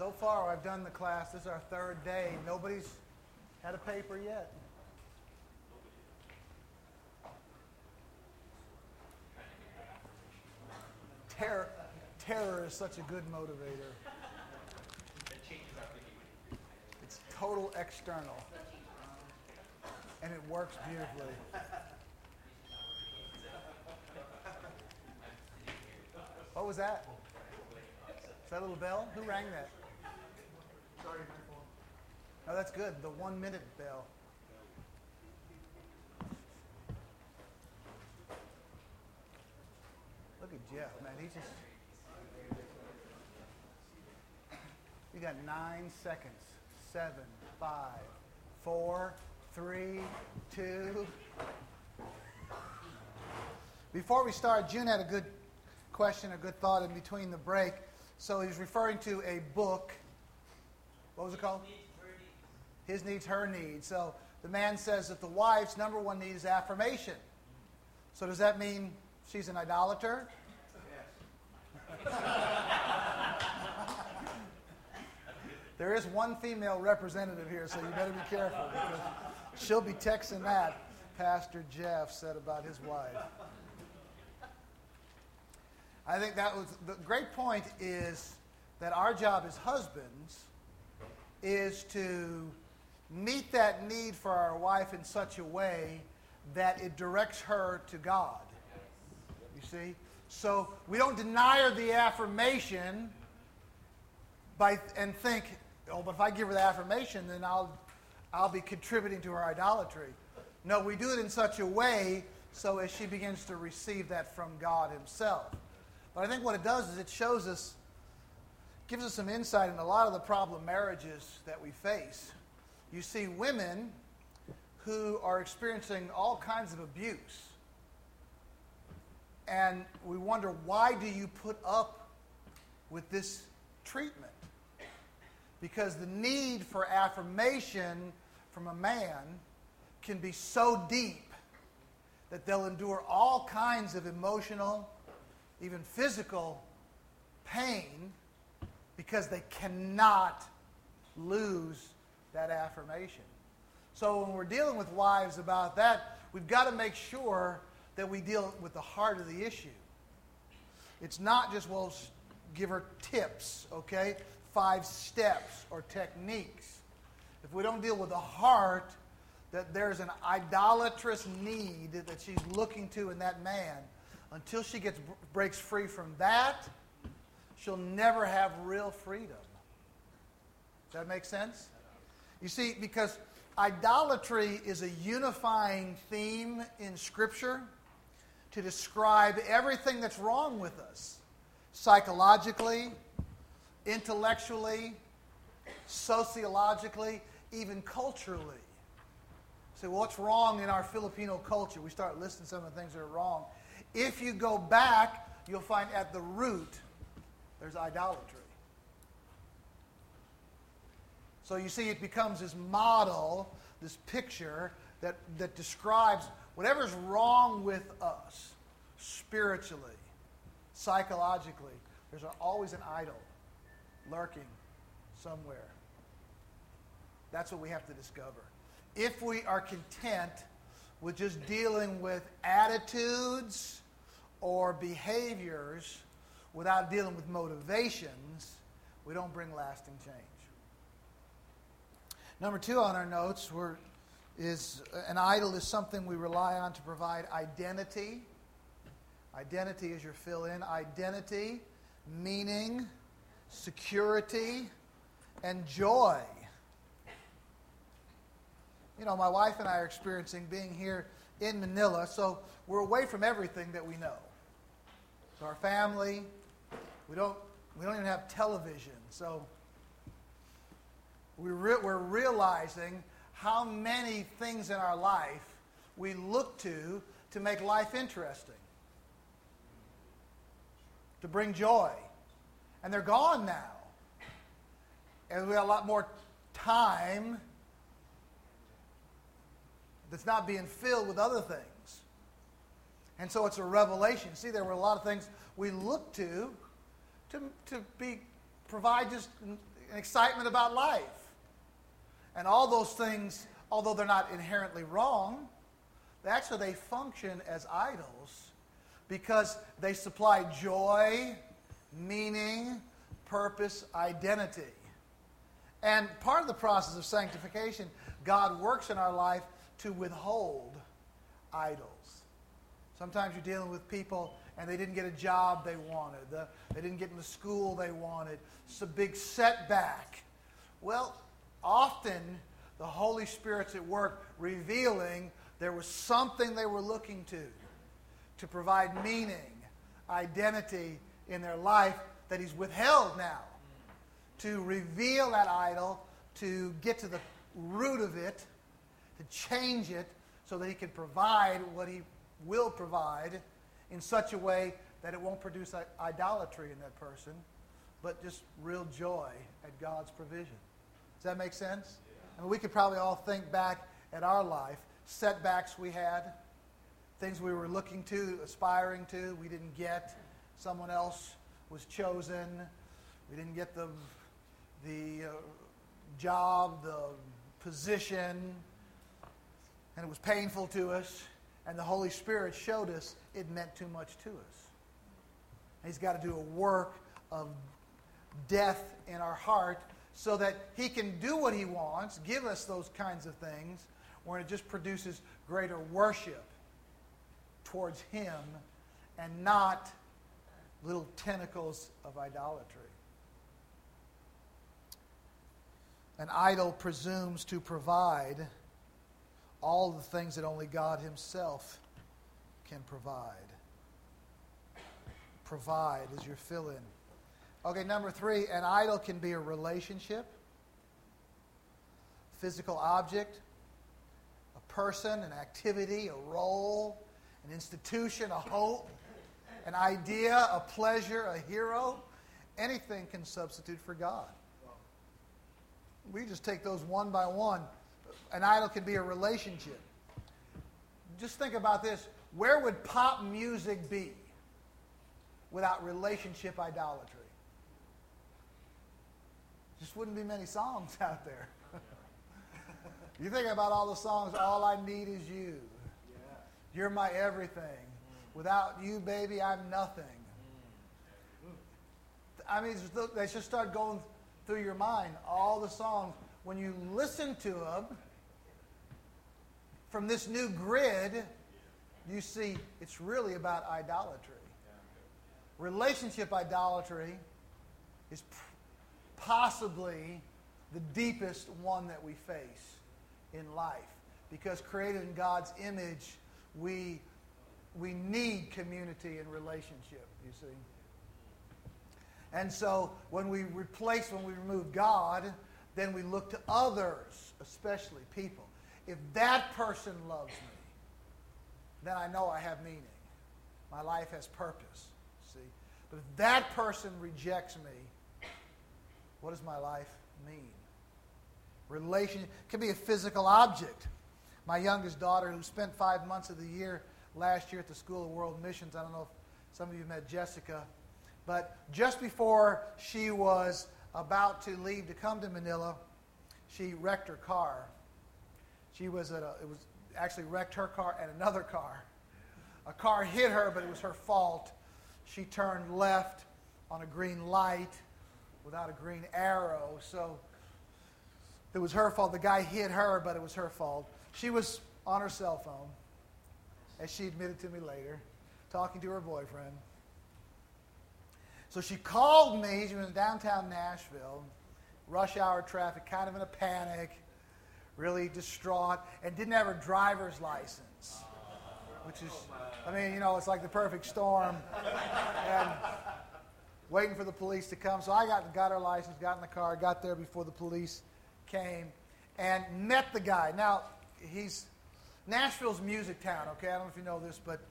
So far, I've done the class. This is our third day. Nobody's had a paper yet. Terror is such a good motivator. It's total external. And it works beautifully. What was that? Is that a little bell? Who rang that? Sorry, my phone. Oh, that's good. The 1 minute bell. Look at Jeff, man. He's just. You got 9 seconds. 7, 5, 4, 3, 2. Before we start, June had a good question, a good thought in between the break. So he's referring to a book. What was it called? His Needs, Her Needs. So the man says that the wife's number one need is affirmation. So does that mean she's an idolater? Yes. There is one female representative here, so you better be careful because she'll be texting that Pastor Jeff said about his wife. I think that was the great point is that our job as husbands is to meet that need for our wife in such a way that it directs her to God. You see? So we don't deny her the affirmation and think, oh, but if I give her the affirmation, then I'll be contributing to her idolatry. No, we do it in such a way so as she begins to receive that from God himself. But I think what it does is it shows us, gives us some insight in a lot of the problem marriages that we face. You see women who are experiencing all kinds of abuse. And we wonder, why do you put up with this treatment? Because the need for affirmation from a man can be so deep that they'll endure all kinds of emotional, even physical pain because they cannot lose that affirmation. So when we're dealing with wives about that, we've got to make sure that we deal with the heart of the issue. It's not just, well, give her tips, okay? 5 steps or techniques. If we don't deal with the heart, that there's an idolatrous need that she's looking to in that man, until she breaks free from that, she'll never have real freedom. Does that make sense? You see, because idolatry is a unifying theme in Scripture to describe everything that's wrong with us, psychologically, intellectually, sociologically, even culturally. So what's wrong in our Filipino culture? We start listing some of the things that are wrong. If you go back, you'll find at the root, there's idolatry. So you see, it becomes this model, this picture that describes whatever's wrong with us, spiritually, psychologically. There's always an idol lurking somewhere. That's what we have to discover. If we are content with just dealing with attitudes or behaviors without dealing with motivations, we don't bring lasting change. Number 2 on our notes is an idol is something we rely on to provide identity. Identity is your fill-in. Identity, meaning, security, and joy. You know, my wife and I are experiencing being here in Manila, so we're away from everything that we know. So our family, we don't even have television. So we're realizing how many things in our life we look to make life interesting, to bring joy. And they're gone now. And we have a lot more time that's not being filled with other things. And so it's a revelation. See, there were a lot of things we looked to be provide just an excitement about life. And all those things, although they're not inherently wrong, actually they function as idols because they supply joy, meaning, purpose, identity. And part of the process of sanctification, God works in our life to withhold idols. Sometimes you're dealing with people and they didn't get a job they wanted. They didn't get in the school they wanted. It's a big setback. Well, often the Holy Spirit's at work revealing there was something they were looking to provide meaning, identity in their life that He's withheld now. To reveal that idol, to get to the root of it, to change it so that He can provide what He will provide in such a way that it won't produce idolatry in that person, but just real joy at God's provision. Does that make sense? I mean, we could probably all think back at our life, setbacks we had, things we were looking to, aspiring to, we didn't get. Someone else was chosen. We didn't get the job, the position, and it was painful to us. And the Holy Spirit showed us it meant too much to us. He's got to do a work of death in our heart so that He can do what He wants, give us those kinds of things, where it just produces greater worship towards Him and not little tentacles of idolatry. An idol presumes to provide all the things that only God Himself can provide. Provide is your fill-in. Okay, number 3, an idol can be a relationship, physical object, a person, an activity, a role, an institution, a hope, an idea, a pleasure, a hero. Anything can substitute for God. We just take those one by one. An idol can be a relationship. Just think about this. Where would pop music be without relationship idolatry? Just wouldn't be many songs out there. You think about all the songs, All I Need Is You. You're my everything. Without you, baby, I'm nothing. I mean, they just start going through your mind, all the songs. When you listen to them, from this new grid, you see it's really about idolatry. Relationship idolatry is possibly the deepest one that we face in life. Because created in God's image, we need community and relationship, you see. And so when we remove God, then we look to others, especially people. If that person loves me, then I know I have meaning. My life has purpose, see. But if that person rejects me, what does my life mean? Relation can be a physical object. My youngest daughter, who spent 5 months of the year last year at the School of World Missions, I don't know if some of you met Jessica, but just before she was about to leave to come to Manila, she wrecked her car. It was actually wrecked her car and another car. A car hit her, but it was her fault. She turned left on a green light without a green arrow, so it was her fault. The guy hit her, but it was her fault. She was on her cell phone, as she admitted to me later, talking to her boyfriend. So she called me. She was in downtown Nashville, rush hour traffic, kind of in a panic, really distraught, and didn't have her driver's license, which is, I mean, it's like the perfect storm. And waiting for the police to come. So I got her license, got in the car, got there before the police came, and met the guy. Now, Nashville's music town, okay? I don't know if you know this, but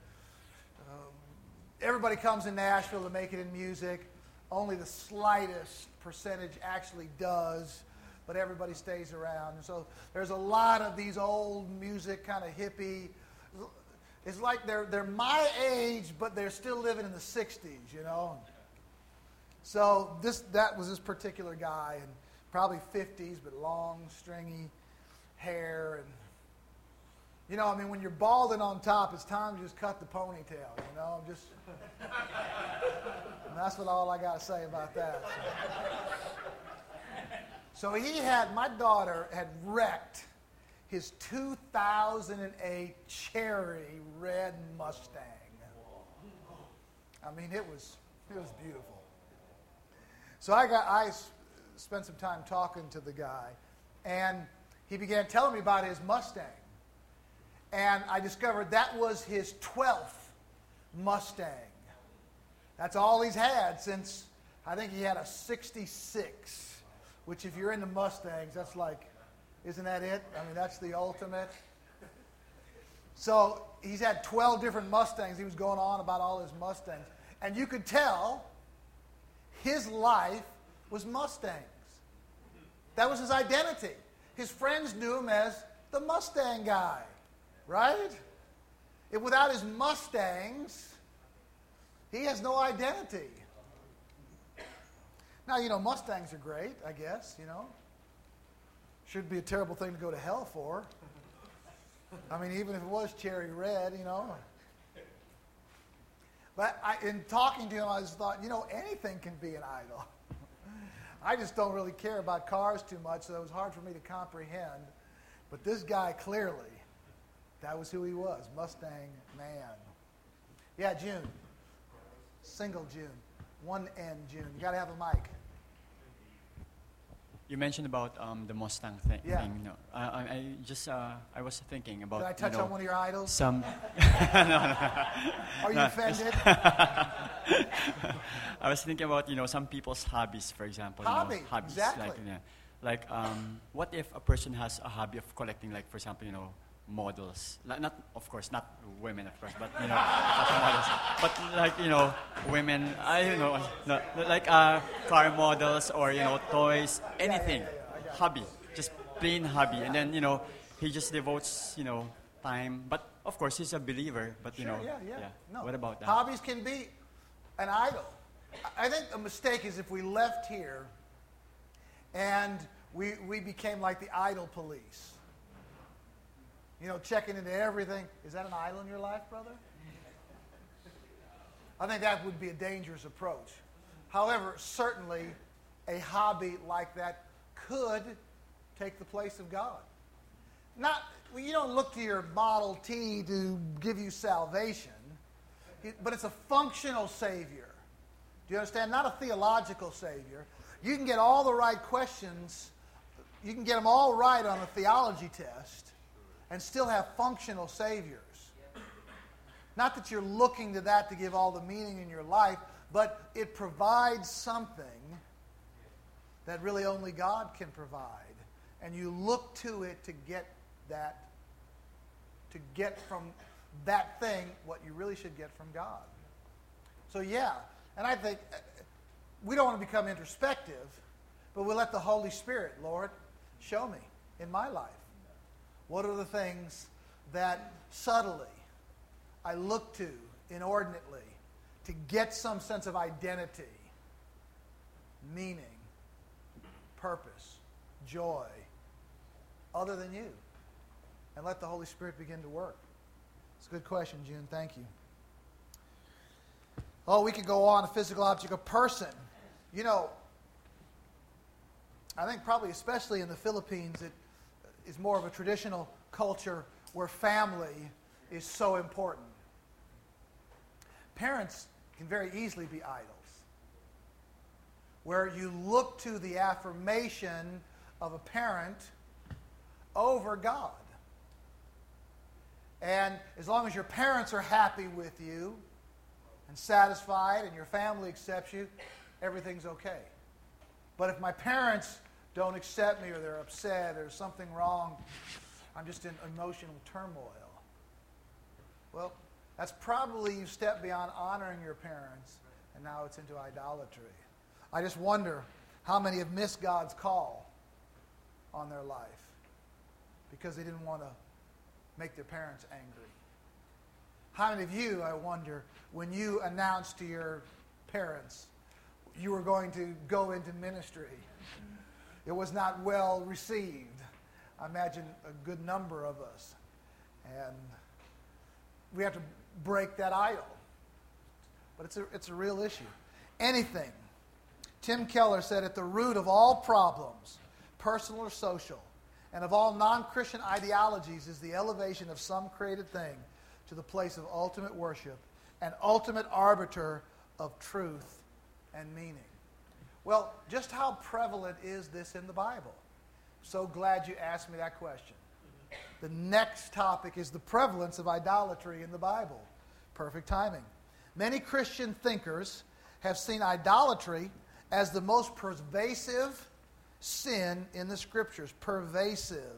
everybody comes in Nashville to make it in music. Only the slightest percentage actually does, but everybody stays around. And so there's a lot of these old music, kind of hippie. It's like they're my age, but they're still living in the 60s, So that was this particular guy, and probably 50s, but long, stringy hair. And, you know, I mean, when you're balding on top, it's time to just cut the ponytail, you know? And that's what all I got to say about that. So my daughter had wrecked his 2008 Cherry red Mustang. I mean, it was beautiful. So I spent some time talking to the guy, and he began telling me about his Mustang. And I discovered that was his 12th Mustang. That's all he's had since, I think he had a 66, which if you're into Mustangs, that's like, isn't that it? I mean, that's the ultimate. So he's had 12 different Mustangs. He was going on about all his Mustangs. And you could tell his life was Mustangs. That was his identity. His friends knew him as the Mustang guy, right? Without his Mustangs, he has no identity. Now, you know, Mustangs are great, I guess, you know. Shouldn't be a terrible thing to go to hell for. I mean, even if it was cherry red, you know. But in talking to him, I just thought, you know, anything can be an idol. I just don't really care about cars too much, so it was hard for me to comprehend. But this guy, clearly, that was who he was, Mustang man. Yeah, June. Single June. One N June. You got to have a mic. You mentioned about the Mustang thing. No, I was thinking about. Did I touch on one of your idols? Some. Are you offended? I was thinking about some people's hobbies, for example. Hobbies, exactly. Like what if a person has a hobby of collecting, like for example, models. Not, of course, not women, of course, but fashion models. But like women. Like car models or toys, anything, hobby, just plain hobby. And then he just devotes time. But of course, he's a believer. But yeah. No. What about that? Hobbies can be an idol. I think a mistake is if we left here and we became like the idol police. Checking into everything. Is that an idol in your life, brother? I think that would be a dangerous approach. However, certainly a hobby like that could take the place of God. You don't look to your Model T to give you salvation, but it's a functional Savior. Do you understand? Not a theological Savior. You can get all the right questions, you can get them all right on a theology test, and still have functional saviors. Not that you're looking to that to give all the meaning in your life, but it provides something that really only God can provide. And you look to it to get from that thing what you really should get from God. So yeah, and I think we don't want to become introspective, but we'll let the Holy Spirit, Lord, show me in my life. What are the things that subtly I look to inordinately to get some sense of identity, meaning, purpose, joy, other than you? And let the Holy Spirit begin to work. It's a good question, June. Thank you. Oh, we could go on. A physical object, a person. I think probably especially in the Philippines, it is more of a traditional culture where family is so important. Parents can very easily be idols, where you look to the affirmation of a parent over God. And as long as your parents are happy with you and satisfied and your family accepts you, everything's okay. But if my parents don't accept me or they're upset or something wrong, I'm just in emotional turmoil. Well, that's probably you've stepped beyond honoring your parents, and now it's into idolatry. I just wonder how many have missed God's call on their life because they didn't want to make their parents angry. How many of you, I wonder, when you announced to your parents, you were going to go into ministry. It was not well received. I imagine a good number of us. And we have to break that idol. But it's a real issue. Anything. Tim Keller said, at the root of all problems, personal or social, and of all non-Christian ideologies is the elevation of some created thing to the place of ultimate worship and ultimate arbiter of truth and meaning. Well, just how prevalent is this in the Bible? So glad you asked me that question. The next topic is the prevalence of idolatry in the Bible. Perfect timing. Many Christian thinkers have seen idolatry as the most pervasive sin in the Scriptures. Pervasive.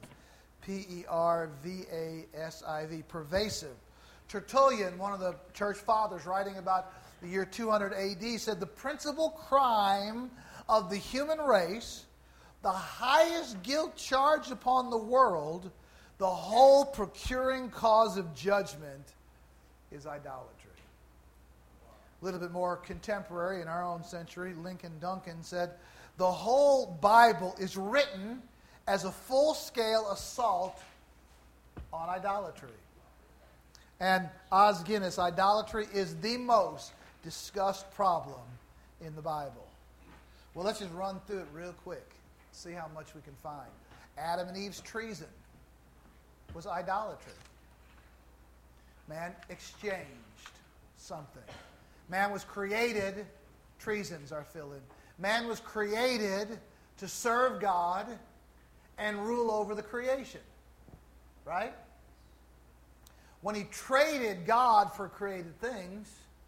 P-E-R-V-A-S-I-V. Pervasive. Tertullian, one of the church fathers, writing about the year 200 A.D., said the principal crime of the human race, the highest guilt charged upon the world, the whole procuring cause of judgment, is idolatry. A little bit more contemporary in our own century, Lincoln Duncan said, the whole Bible is written as a full-scale assault on idolatry. And Os Guinness, idolatry is the most discussed problem in the Bible. Well, let's just run through it real quick. See how much we can find. Adam and Eve's treason was idolatry. Man exchanged something. Man was created, treasons are filled in. Man was created to serve God and rule over the creation. Right? When he traded God for created things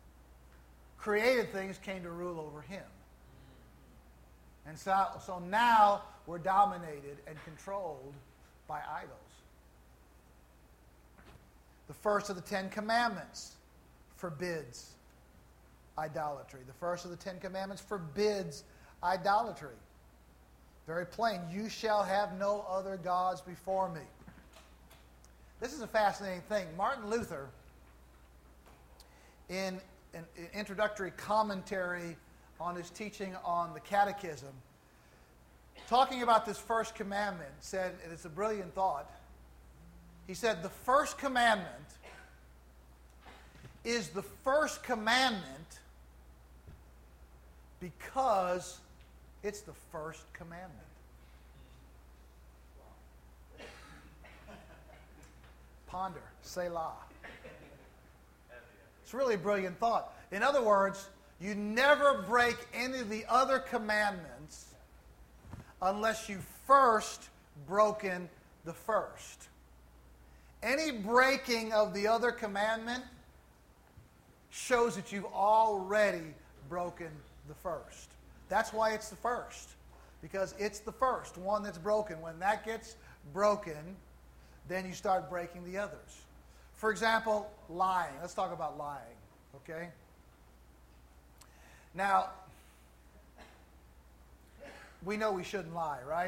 came to rule over him. And so now we're dominated and controlled by idols. The first of the 10 Commandments forbids idolatry. The first of the 10 Commandments forbids idolatry. Very plain. You shall have no other gods before me. This is a fascinating thing. Martin Luther, in an introductory commentary on his teaching on the Catechism, talking about this first commandment, said, and it's a brilliant thought, he said, the first commandment is the first commandment because it's the first commandment. Ponder, Selah. It's really a brilliant thought. In other words, you never break any of the other commandments unless you first broken the first. Any breaking of the other commandment shows that you've already broken the first. That's why it's the first. Because it's the first one that's broken. When that gets broken, then you start breaking the others. For example, lying. Let's talk about lying, okay? Now, we know we shouldn't lie, right?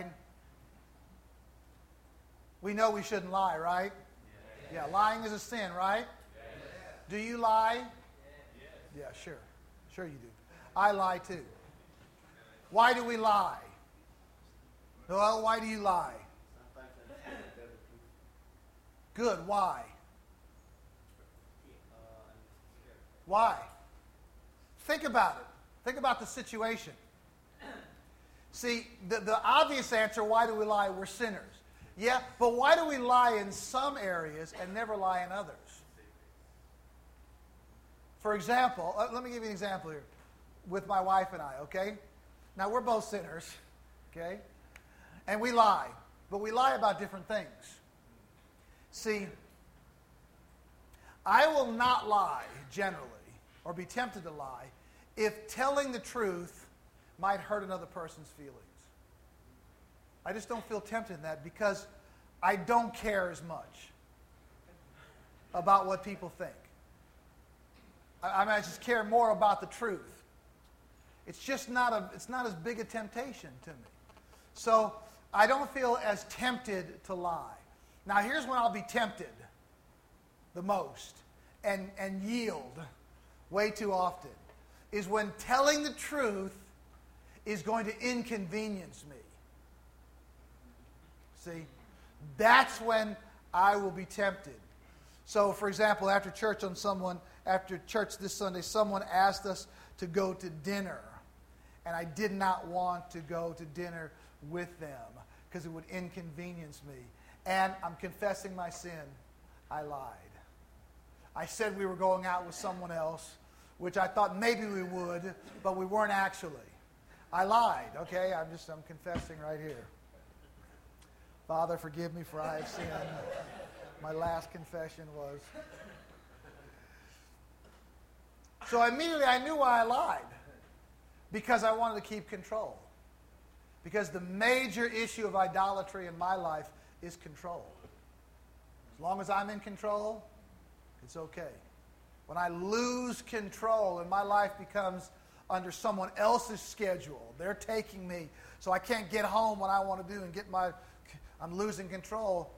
We know we shouldn't lie, right? Yeah, lying is a sin, right? Do you lie? Yeah, sure. Sure you do. I lie too. Why do we lie? Well, why do you lie? Good. Why? Why? Think about it. Think about the situation. See, the obvious answer, why do we lie? We're sinners. Yeah, but why do we lie in some areas and never lie in others? For example, let me give you an example here with my wife and I, okay? Now, we're both sinners, okay? And we lie, but we lie about different things. See, I will not lie generally or be tempted to lie if telling the truth might hurt another person's feelings. I just don't feel tempted in that because I don't care as much about what people think. I just care more about the truth. It's just it's not as big a temptation to me. So I don't feel as tempted to lie. Now here's when I'll be tempted the most and yield way too often, is when telling the truth is going to inconvenience me. See, that's when I will be tempted. So, for example, after church this Sunday, someone asked us to go to dinner. And I did not want to go to dinner with them because it would inconvenience me. And I'm confessing my sin. I lied. I said we were going out with someone else, which I thought maybe we would, but we weren't actually. I lied, okay? I'm confessing right here. Father, forgive me for I have sinned. My last confession was. So immediately I knew why I lied. Because I wanted to keep control. Because the major issue of idolatry in my life is control. As long as I'm in control, it's okay. When I lose control and my life becomes under someone else's schedule, they're taking me, so I can't get home when I want to do and I'm losing control.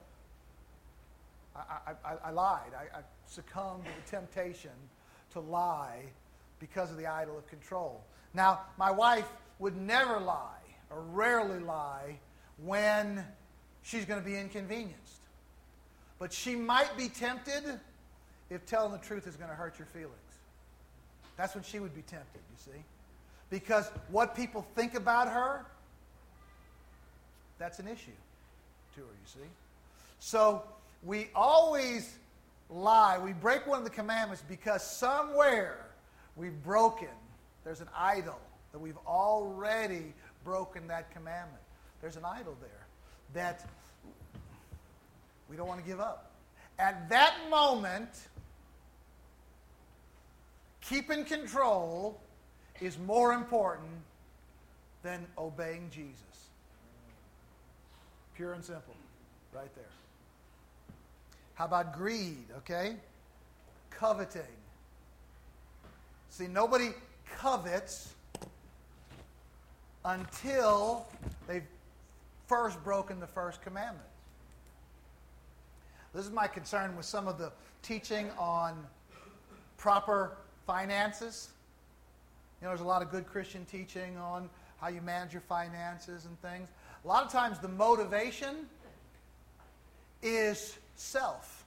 I lied. I succumbed to the temptation to lie because of the idol of control. Now, my wife would never lie or rarely lie when she's going to be inconvenienced. But she might be tempted if telling the truth is going to hurt your feelings. That's when she would be tempted, you see. Because what people think about her, that's an issue to her, you see. So we always lie. We break one of the commandments because somewhere we've broken. There's an idol that we've already broken that commandment. There's an idol there that we don't want to give up. At that moment, keeping control is more important than obeying Jesus. Pure and simple, right there. How about greed, okay? Coveting. See, nobody covets until they've first broken the first commandment. This is my concern with some of the teaching on proper finances. You know, there's a lot of good Christian teaching on how you manage your finances and things. A lot of times the motivation is self.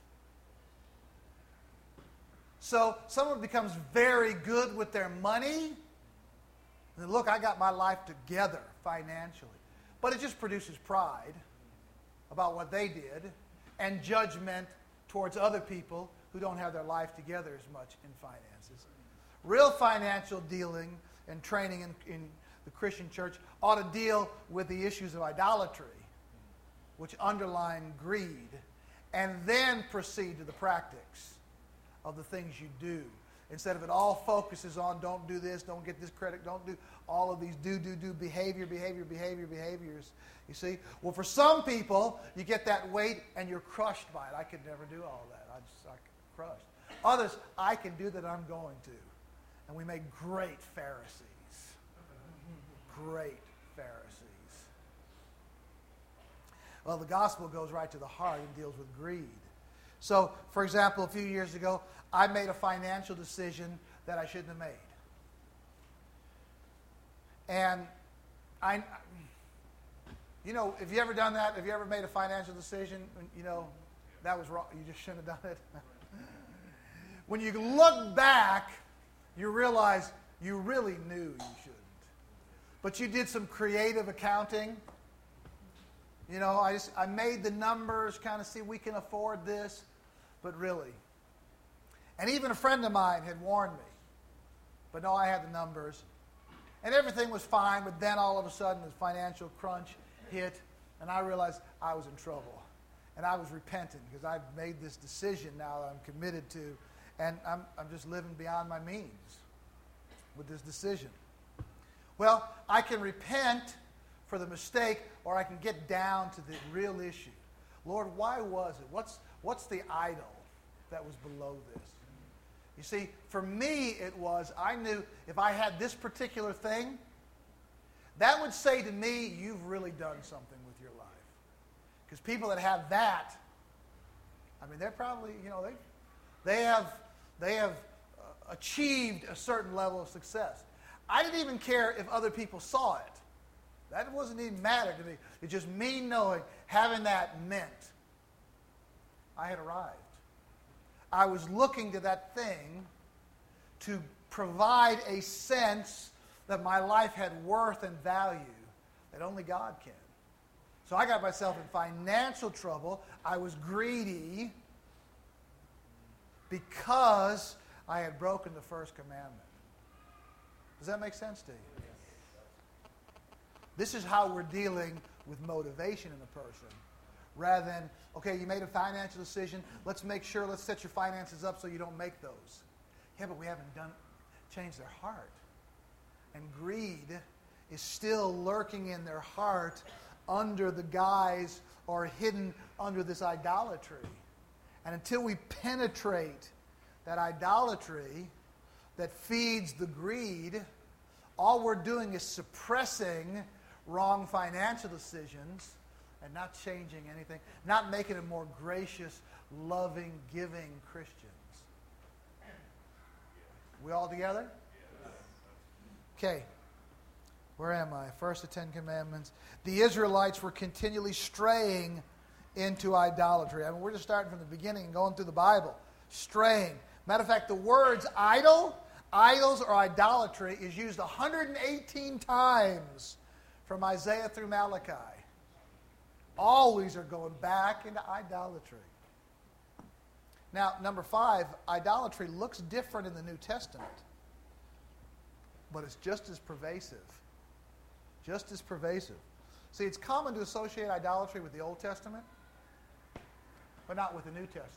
So someone becomes very good with their money. And look, I got my life together financially. But it just produces pride about what they did and judgment towards other people who don't have their life together as much in finances. Real financial dealing and training in the Christian church ought to deal with the issues of idolatry, which underline greed, and then proceed to the practice of the things you do. Instead of it all focuses on don't do this, don't get this credit, don't do all of these do behaviors. You see? Well, for some people, you get that weight and you're crushed by it. I could never do all that. I crushed. Others, I can do that, I'm going to. And we make great Pharisees. Great Pharisees. Well, the gospel goes right to the heart and deals with greed. So, for example, a few years ago, I made a financial decision that I shouldn't have made. And have you ever done that? Have you ever made a financial decision? That was wrong. You just shouldn't have done it. When you look back, you realize you really knew you shouldn't. But you did some creative accounting. I made the numbers, kind of see we can afford this, but really. And even a friend of mine had warned me. But no, I had the numbers. And everything was fine, but then all of a sudden the financial crunch hit, and I realized I was in trouble. And I was repentant because I've made this decision now that I'm committed to, and I'm just living beyond my means with this decision. Well, I can repent for the mistake, or I can get down to the real issue. Lord, why was it? What's the idol that was below this? You see, for me it was, I knew if I had this particular thing, that would say to me, you've really done something with your life. Because people that have that, they're probably, they have achieved a certain level of success. I didn't even care if other people saw it. That wasn't even matter to me. It's just me knowing, having that meant I had arrived. I was looking to that thing to provide a sense that my life had worth and value that only God can. So I got myself in financial trouble. I was greedy because I had broken the first commandment. Does that make sense to you? This is how we're dealing with motivation in a person. Rather than, okay, you made a financial decision, let's set your finances up so you don't make those. Yeah, but we haven't changed their heart. And greed is still lurking in their heart under the guise or hidden under this idolatry. And until we penetrate that idolatry that feeds the greed, all we're doing is suppressing wrong financial decisions and not changing anything, not making it more gracious, loving, giving Christians. We all together? Okay. Where am I? First of the Ten Commandments. The Israelites were continually straying into idolatry. I mean, we're just starting from the beginning and going through the Bible. Straying. Matter of fact, the words idol, idols, or idolatry is used 118 times from Isaiah through Malachi. Always are going back into idolatry. Now, number 5, idolatry looks different in the New Testament, but it's just as pervasive. Just as pervasive. See, it's common to associate idolatry with the Old Testament, but not with the New Testament.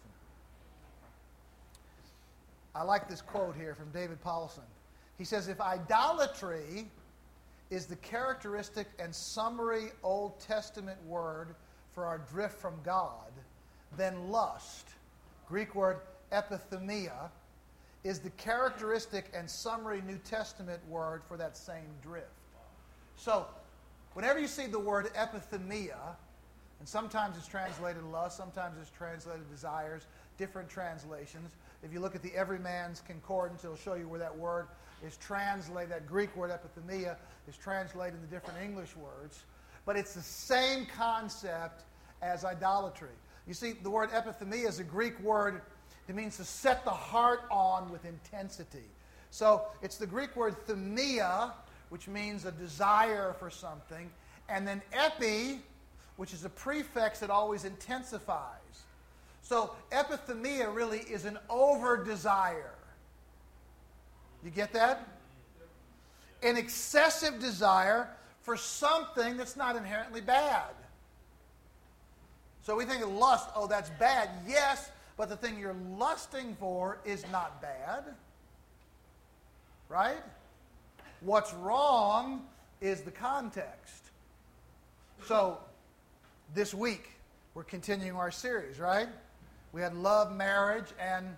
I like this quote here from David Paulson. He says, if idolatry is the characteristic and summary Old Testament word for our drift from God, then lust, Greek word epithumia, is the characteristic and summary New Testament word for that same drift. So, whenever you see the word epithumia, and sometimes it's translated lust, sometimes it's translated desires, different translations. If you look at the Everyman's Concordance, it'll show you where that word is translated, that Greek word epithumia is translated in the different English words. But it's the same concept as idolatry. You see, the word epithumia is a Greek word. It means to set the heart on with intensity. So it's the Greek word thumia, which means a desire for something, and then epi, which is a prefix that always intensifies. So epithumia really is an over-desire. You get that? An excessive desire for something that's not inherently bad. So we think of lust, oh, that's bad. Yes, but the thing you're lusting for is not bad. Right? What's wrong is the context. So, this week, we're continuing our series, right? We had love, marriage, and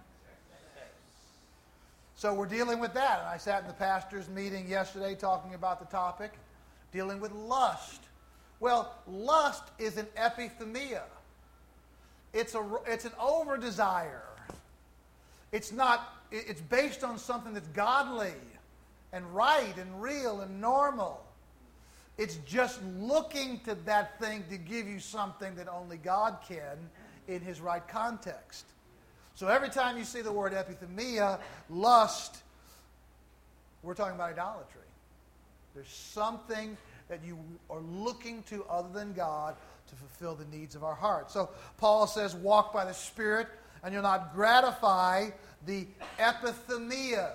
so we're dealing with that. And I sat in the pastor's meeting yesterday talking about the topic, dealing with lust. Well, lust is an epithumia. It's an over-desire. It's based on something that's godly and right and real and normal. It's just looking to that thing to give you something that only God can in His right context. So every time you see the word epithumia, lust, we're talking about idolatry. There's something that you are looking to other than God to fulfill the needs of our heart. So Paul says, walk by the Spirit, and you'll not gratify the epithumia,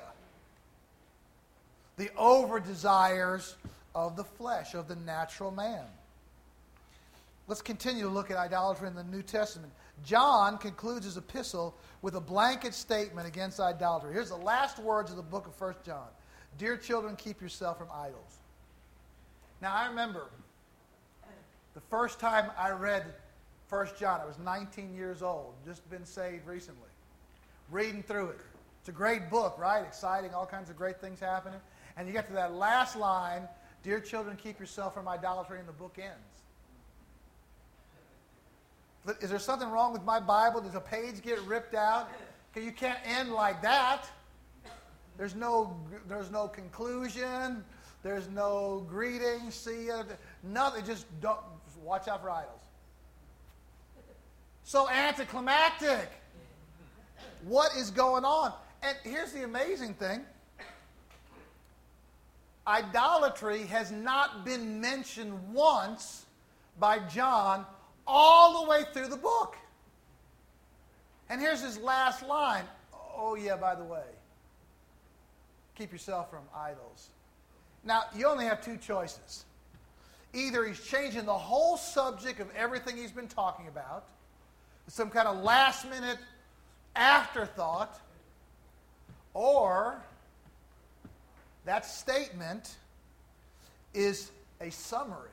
the over-desires of the flesh, of the natural man. Let's continue to look at idolatry in the New Testament. John concludes his epistle with a blanket statement against idolatry. Here's the last words of the book of 1 John. Dear children, keep yourself from idols. Now, I remember the first time I read 1 John, I was 19 years old, just been saved recently, reading through it. It's a great book, right? Exciting, all kinds of great things happening. And you get to that last line, dear children, keep yourself from idolatry, and the book ends. Is there something wrong with my Bible? Does a page get ripped out? You can't end like that. There's no conclusion. There's no greeting, see ya, nothing. Just don't watch out for idols. So anticlimactic. What is going on? And here's the amazing thing. Idolatry has not been mentioned once by John all the way through the book. And here's his last line. Oh, yeah, by the way, keep yourself from idols. Now, you only have two choices. Either he's changing the whole subject of everything he's been talking about, some kind of last-minute afterthought, or that statement is a summary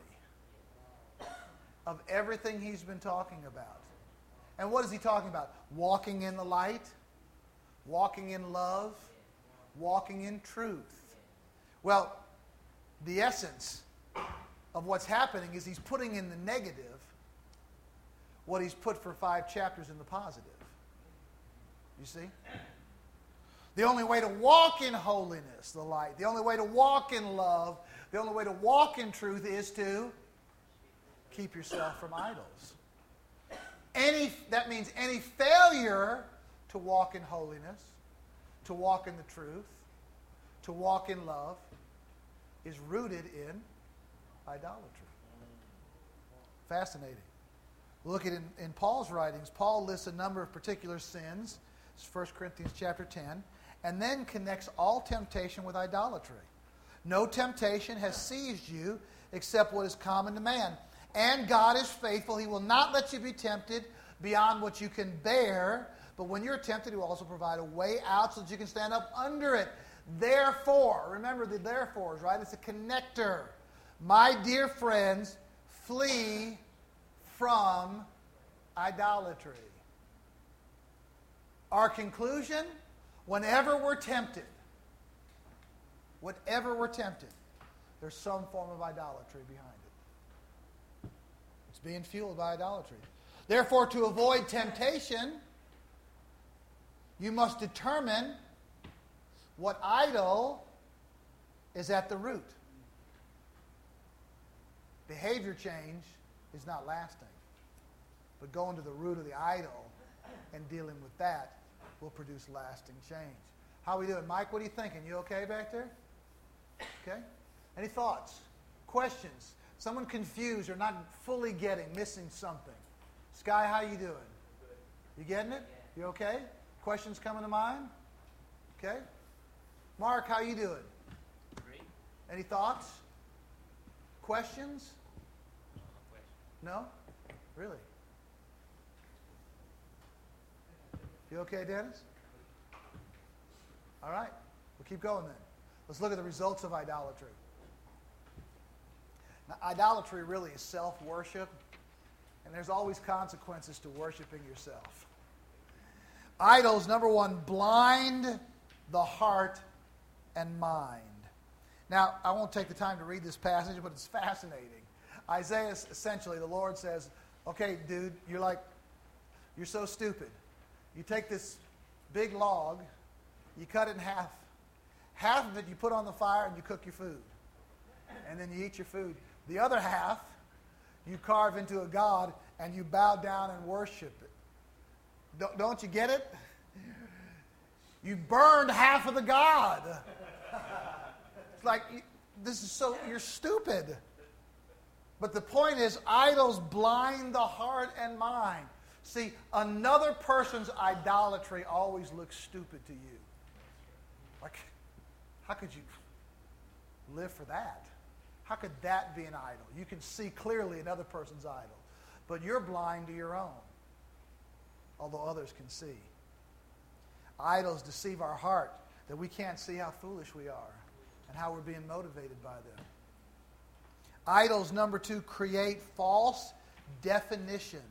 of everything he's been talking about. And what is he talking about? Walking in the light, walking in love, walking in truth. Well, the essence of what's happening is he's putting in the negative what he's put for 5 chapters in the positive. You see? The only way to walk in holiness, the light, the only way to walk in love, the only way to walk in truth is to keep yourself from idols. That means any failure to walk in holiness, to walk in the truth, to walk in love, is rooted in idolatry. Fascinating. Look at in Paul's writings. Paul lists a number of particular sins. It's 1 Corinthians chapter 10. And then connects all temptation with idolatry. No temptation has seized you except what is common to man. And God is faithful. He will not let you be tempted beyond what you can bear. But when you're tempted, He will also provide a way out so that you can stand up under it. Therefore, remember the therefores, right? It's a connector. My dear friends, flee from idolatry. Our conclusion, whenever we're tempted, there's some form of idolatry behind it. It's being fueled by idolatry. Therefore, to avoid temptation, you must determine what idol is at the root. Behavior change is not lasting. But going to the root of the idol and dealing with that will produce lasting change. How are we doing? Mike, what are you thinking? You okay back there? Okay? Any thoughts? Questions? Someone confused or not fully getting, missing something? Sky, how you doing? You getting it? You okay? Questions coming to mind? Okay? Mark, how you doing? Great. Any thoughts? Questions? No? Really? You okay, Dennis? All right. We'll keep going then. Let's look at the results of idolatry. Now, idolatry really is self-worship, and there's always consequences to worshiping yourself. Idols, number one, blind the heart and mind. Now, I won't take the time to read this passage, but it's fascinating. Isaiah, essentially, the Lord says, okay, dude, you're so stupid. You take this big log, you cut it in half. Half of it you put on the fire and you cook your food. And then you eat your food. The other half, you carve into a god and you bow down and worship it. Don't you get it? You burned half of the god. It's like, you're stupid. But the point is, idols blind the heart and mind. See, another person's idolatry always looks stupid to you. Like, how could you live for that? How could that be an idol? You can see clearly another person's idol, but you're blind to your own, although others can see. Idols deceive our heart that we can't see how foolish we are and how we're being motivated by them. Idols, number two, create false definitions.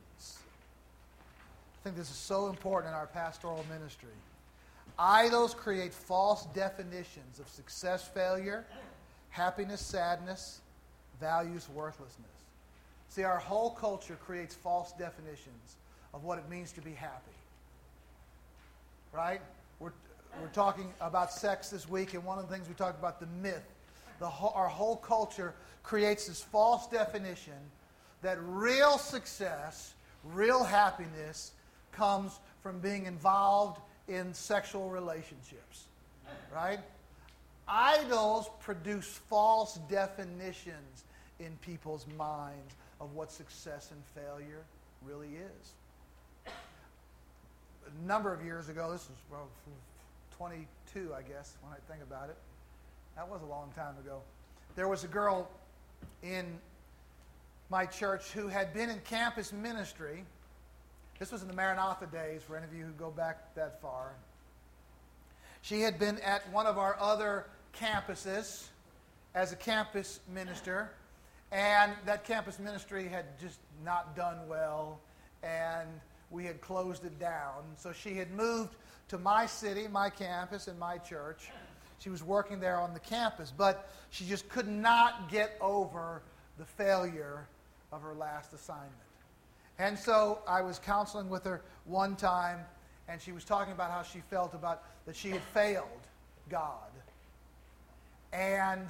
I think this is so important in our pastoral ministry. Idols create false definitions of success, failure, happiness, sadness, values, worthlessness. See, our whole culture creates false definitions of what it means to be happy. Right? We're talking about sex this week, and one of the things we talked about, the myth. Our whole culture creates this false definition that real success, real happiness comes from being involved in sexual relationships, right? Idols produce false definitions in people's minds of what success and failure really is. A number of years ago, this was 22, I guess, when I think about it. That was a long time ago. There was a girl in my church who had been in campus ministry. This was in the Maranatha days, for any of you who go back that far. She had been at one of our other campuses as a campus minister, and that campus ministry had just not done well, and we had closed it down. So she had moved to my city, my campus, and my church. She was working there on the campus, but she just could not get over the failure of her last assignment. And so I was counseling with her one time, and she was talking about how she felt about that she had failed God. And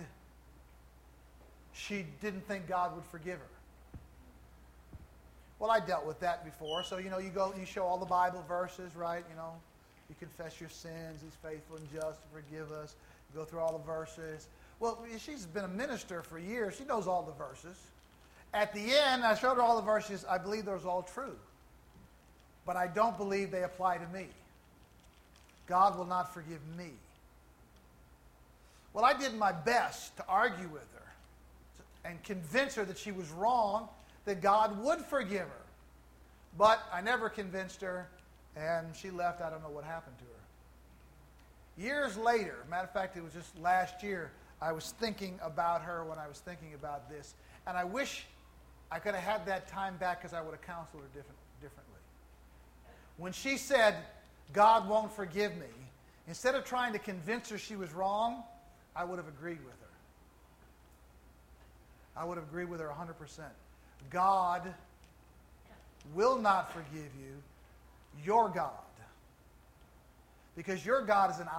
she didn't think God would forgive her. Well, I dealt with that before. So, you show all the Bible verses, right? You confess your sins. He's faithful and just to forgive us. You go through all the verses. Well, she's been a minister for years. She knows all the verses. At the end, I showed her all the verses. I believe those all true. But I don't believe they apply to me. God will not forgive me. Well, I did my best to argue with her and convince her that she was wrong, that God would forgive her. But I never convinced her, and she left. I don't know what happened to her. Years later, matter of fact, it was just last year, I was thinking about her when I was thinking about this, and I wish I could have had that time back because I would have counseled her differently. When she said, God won't forgive me, instead of trying to convince her she was wrong, I would have agreed with her. I would have agreed with her 100%. God will not forgive you, your God. Because your God is an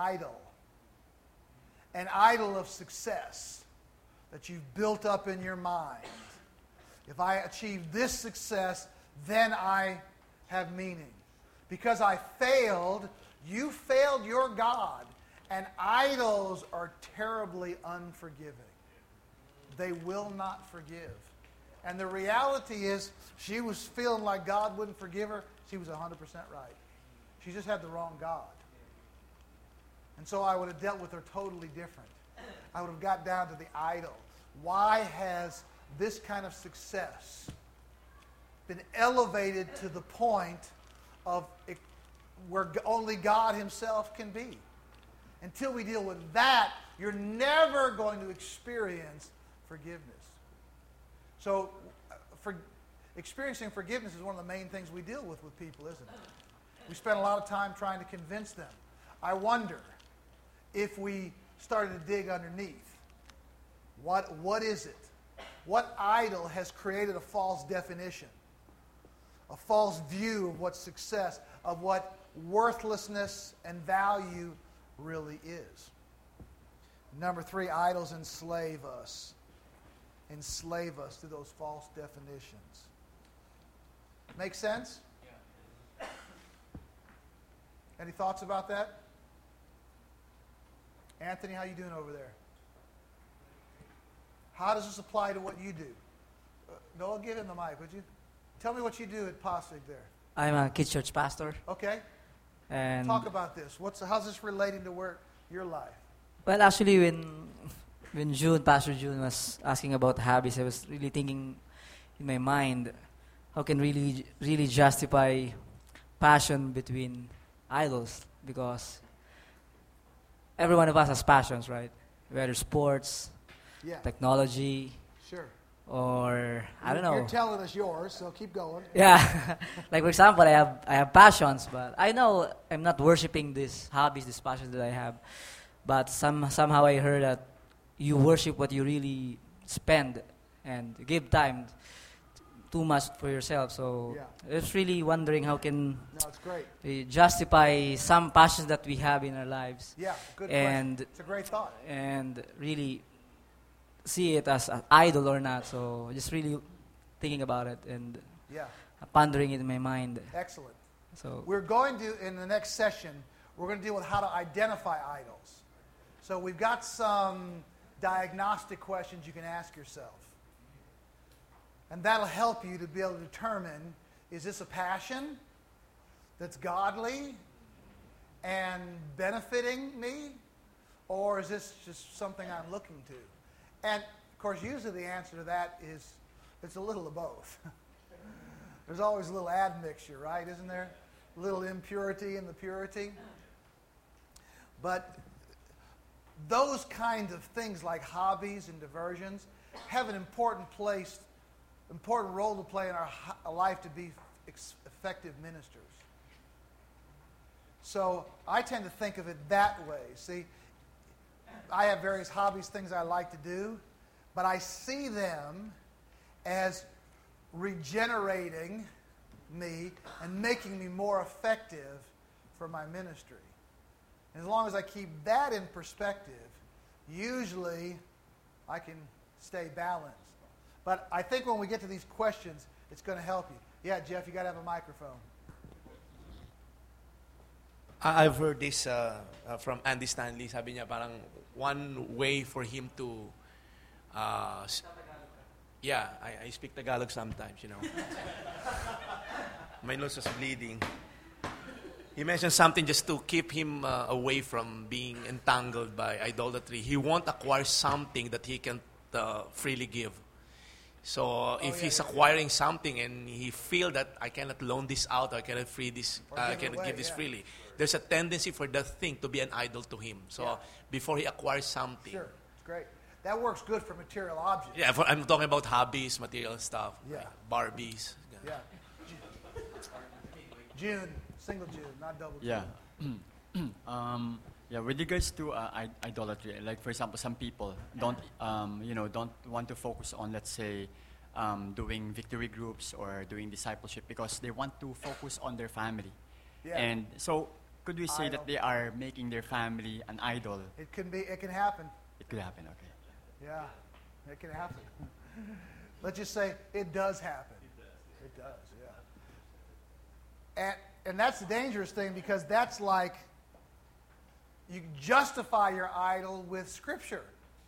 idol of success that you've built up in your mind. If I achieve this success, then I have meaning. Because I failed, you failed your God. And idols are terribly unforgiving. They will not forgive. And the reality is, she was feeling like God wouldn't forgive her. She was 100% right. She just had the wrong God. And so I would have dealt with her totally different. I would have got down to the idol. Why has this kind of success been elevated to the point of where only God himself can be? Until we deal with that, you're never going to experience forgiveness. So experiencing forgiveness is one of the main things we deal with people, isn't it? We spend a lot of time trying to convince them. I wonder if we started to dig underneath. What is it? What idol has created a false definition? A false view of what success, of what worthlessness and value really is. Number 3, idols enslave us. Enslave us to those false definitions. Make sense? Yeah. Any thoughts about that? Anthony, how you doing over there? How does this apply to what you do? Noah, give him the mic, would you? Tell me what you do at Pasig there. I'm a kids church pastor. Okay. And talk about this. How's this relating to your life? Well, actually, when Pastor June was asking about hobbies, I was really thinking in my mind, how can really justify passion between idols? Because every one of us has passions, right? Whether sports, technology, sure, or I don't know. You're telling us yours, so keep going. Yeah, like for example, I have passions, but I know I'm not worshiping these hobbies, these passions that I have. But somehow I heard that you worship what you really spend and give time too much for yourself. So it's really wondering how can No, it's great. we justify some passions that we have in our lives. Yeah, good And- question. It's a great thought. And really see it as an idol or not. So just really thinking about it and Yeah, pondering it in my mind. excellent. So We're going to, in the next session, we're going to deal with how to identify idols. So we've got some diagnostic questions you can ask yourself. And that'll help you to be able to determine, is this a passion that's godly and benefiting me? Or is this just something I'm looking to? And, of course, usually the answer to that is it's a little of both. There's always a little admixture, right? Isn't there? A little impurity in the purity. But those kinds of things like hobbies and diversions have an important role to play in our life to be effective ministers. So I tend to think of it that way. See, I have various hobbies, things I like to do, but I see them as regenerating me and making me more effective for my ministry. And as long as I keep that in perspective, usually I can stay balanced. But I think when we get to these questions, it's going to help you. Yeah, Jeff, you got to have a microphone. I've heard this from Andy Stanley. Sabi niya parang one way for him to, I speak Tagalog sometimes, you know. My nose is bleeding. He mentioned something just to keep him away from being entangled by idolatry. He won't acquire something that he can freely give. So if he's acquiring something and he feel that I cannot loan this out, or I cannot free this, I cannot give this freely, there's a tendency for that thing to be an idol to him. So before he acquires something. Sure, it's great. That works good for material objects. Yeah, I'm talking about hobbies, material stuff, Yeah. Barbies. Yeah. June, single June, not double June. Yeah. With regards to idolatry, like for example, some people don't want to focus on, let's say, doing victory groups or doing discipleship because they want to focus on their family. Yeah. And so, could we say Idol. that they are making their family an idol? It can happen. It could happen. Okay. Yeah, it can happen. Let's just say it does happen. It does, yeah. And that's the dangerous thing because that's like you justify your idol with Scripture.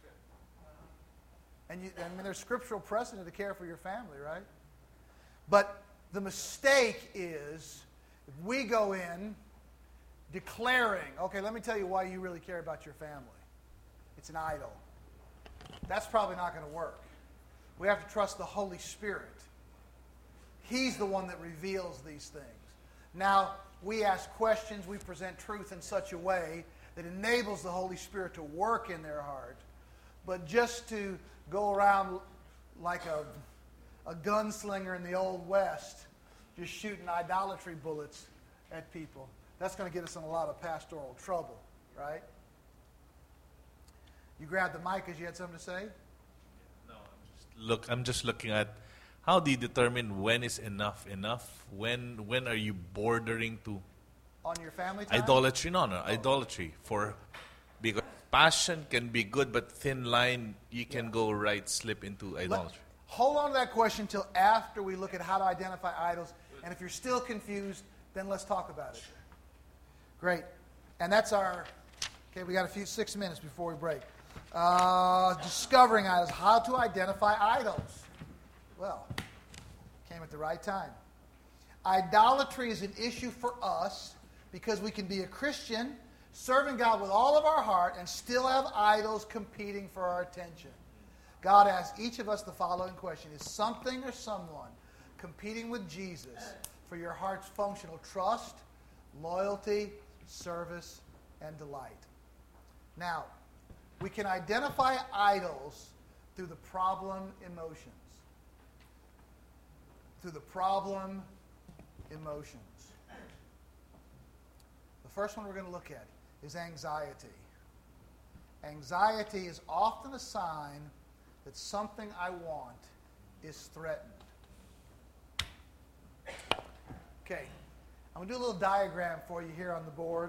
And there's scriptural precedent to care for your family, right? But the mistake is if we go in declaring, okay, let me tell you why you really care about your family. It's an idol. That's probably not going to work. We have to trust the Holy Spirit. He's the one that reveals these things. Now, we ask questions, we present truth in such a way that enables the Holy Spirit to work in their heart. But just to go around like a gunslinger in the Old West, just shooting idolatry bullets at people, that's going to get us in a lot of pastoral trouble, right? You grabbed the mic because you had something to say? No, I'm just looking at how do you determine when is enough enough? When are you bordering to On your family time? idolatry? No, idolatry. Because passion can be good, but thin line, you can go slip into idolatry. Hold on to that question until after we look at how to identify idols. And if you're still confused, then let's talk about it. Great. And that's okay, we got 6 minutes before we break. Discovering idols, how to identify idols. Well, came at the right time. Idolatry is an issue for us because we can be a Christian, serving God with all of our heart, and still have idols competing for our attention. God asks each of us the following question: is something or someone competing with Jesus for your heart's functional trust, loyalty, service, and delight? Now, we can identify idols through the problem emotions. Through the problem emotions. The first one we're going to look at is anxiety. Anxiety is often a sign that something I want is threatened. Okay. I'm going to do a little diagram for you here on the board.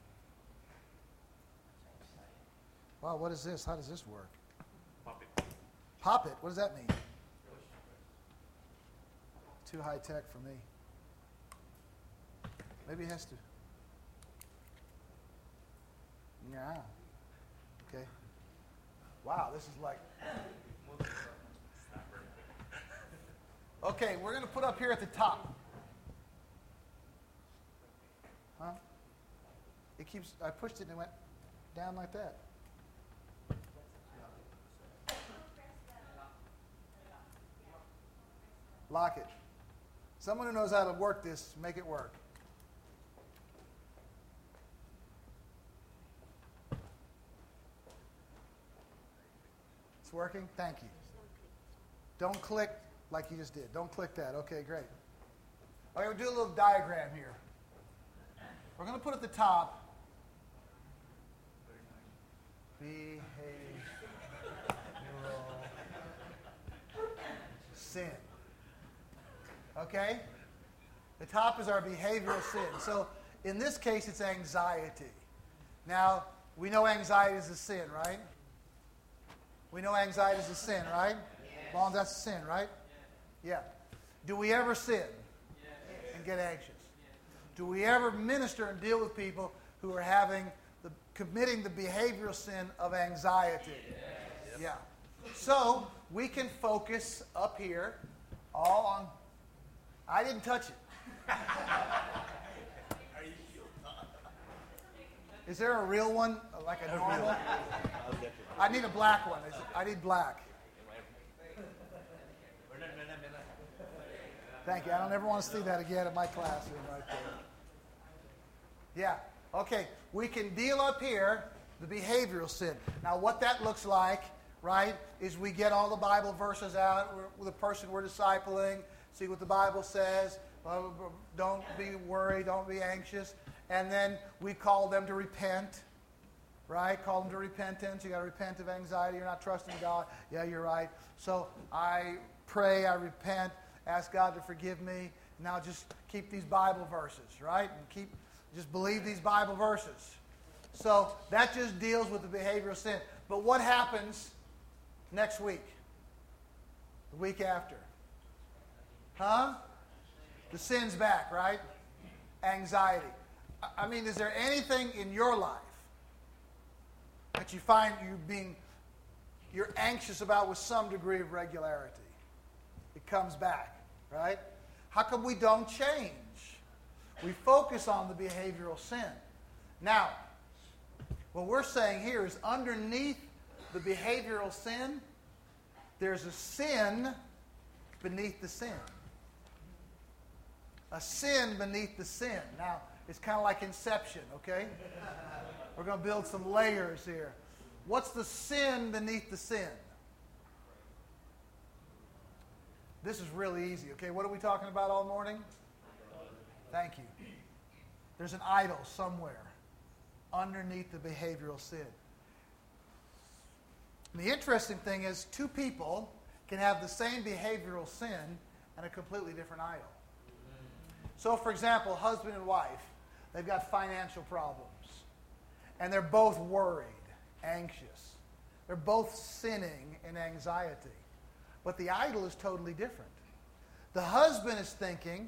Wow, what is this? How does this work? Pop it. Pop it? What does that mean? Too high tech for me. Maybe it has to. Yeah. Okay. Wow, this is like. Okay, we're going to put up here at the top. Huh? It keeps. I pushed it and it went down like that. Lock it. Someone who knows how to work this, make it work. It's working? Thank you. Don't click like you just did. Don't click that. Okay, great. Okay, we'll do a little diagram here. We're going to put at the top behavioral sin. Okay? The top is our behavioral sin. So in this case, it's anxiety. Now, we know anxiety is a sin, right? We know anxiety is a sin, right? As long as that's a sin, right? Yeah. Do we ever sin and get anxious? Do we ever minister and deal with people who are committing the behavioral sin of anxiety? Yeah. So we can focus up here all on. I didn't touch it. Is there a real one, like a normal? I need a black one. I need black. Thank you. I don't ever want to see that again in my classroom right there. Yeah. Okay. We can deal up here the behavioral sin. Now, what that looks like, right, is we get all the Bible verses out with the person we're discipling, see what the Bible says. Don't be worried. Don't be anxious. And then we call them to repent, right? Call them to repentance. You got to repent of anxiety. You're not trusting God. Yeah, you're right. So I pray, I repent, ask God to forgive me. Now just keep these Bible verses, right? And just believe these Bible verses. So that just deals with the behavioral sin. But what happens next week? The week after? Huh? The sin's back, right? Anxiety. I mean, is there anything in your life that you find you're anxious about with some degree of regularity? It comes back, right? How come we don't change? We focus on the behavioral sin. Now, what we're saying here is underneath the behavioral sin, there's a sin beneath the sin. A sin beneath the sin. Now, it's kind of like Inception, okay? We're going to build some layers here. What's the sin beneath the sin? This is really easy, okay? What are we talking about all morning? Thank you. There's an idol somewhere underneath the behavioral sin. And the interesting thing is, two people can have the same behavioral sin and a completely different idol. So, for example, husband and wife, they've got financial problems. And they're both worried, anxious. They're both sinning in anxiety. But the idol is totally different. The husband is thinking,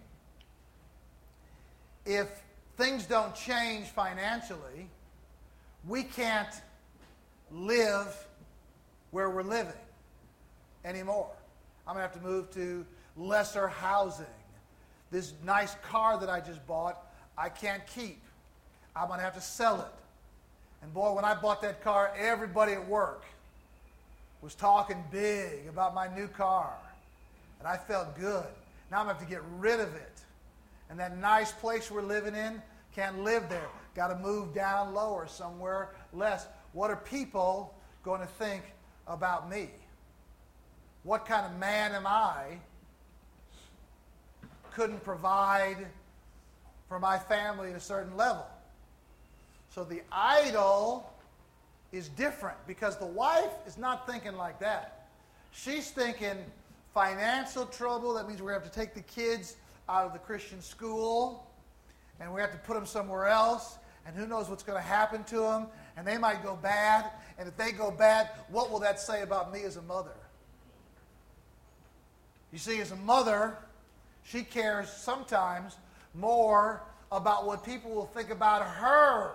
if things don't change financially, we can't live where we're living anymore. I'm going to have to move to lesser housing. This nice car that I just bought, I can't keep. I'm going to have to sell it. And boy, when I bought that car, everybody at work was talking big about my new car. And I felt good. Now I'm going to have to get rid of it. And that nice place we're living in, can't live there. Got to move down lower, somewhere less. What are people going to think about me? What kind of man am I? Couldn't provide for my family at a certain level. So the idol is different because the wife is not thinking like that. She's thinking financial trouble. That means we're going to have to take the kids out of the Christian school, and we have to put them somewhere else, and who knows what's going to happen to them, and they might go bad, and if they go bad, what will that say about me as a mother? You see, as a mother, she cares sometimes more about what people will think about her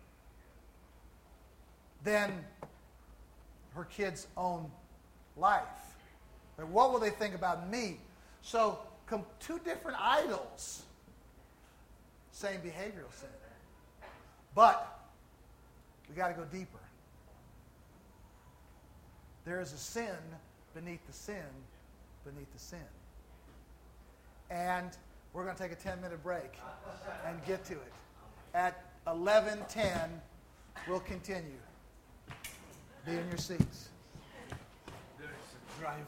than her kid's own life. Like, what will they think about me? So, two different idols, same behavioral sin. But we got to go deeper. There is a sin beneath the sin beneath the sin. And we're going to take a 10-minute break and get to it. At 11:10, we'll continue. Be in your seats. There's a driveway.